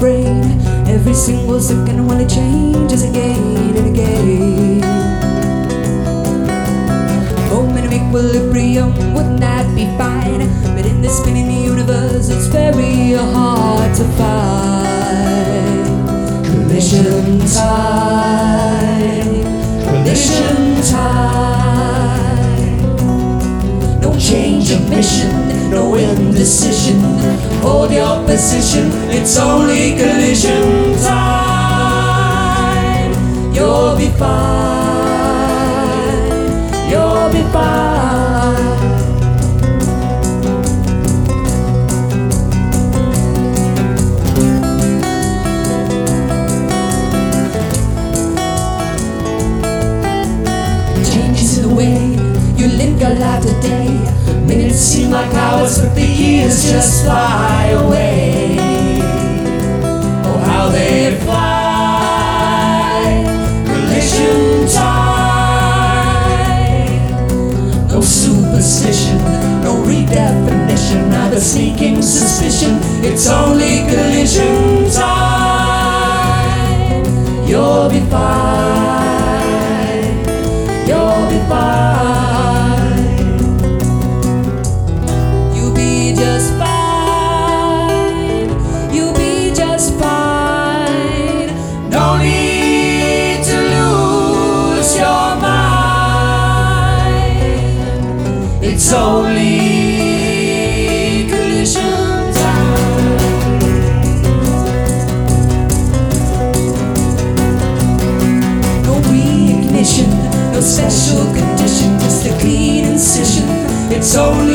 brain. Every single second while it changes again and again. Moment of equilibrium, wouldn't that be fine? But in this spinning universe, it's very hard to find. Collision time, collision time. No change of mission, no indecision. Hold your position, it's only collision time. You'll be fine, you'll be fine. Changes in the way you live your life today. Minutes seem like hours, but the years just fly away. Oh, how they fly. Collision time. No superstition, no redefinition, neither sneaking suspicion. It's only collision time. You'll be fine, you'll be fine. It's only collision time. No reignition, no special condition, just a clean incision. It's only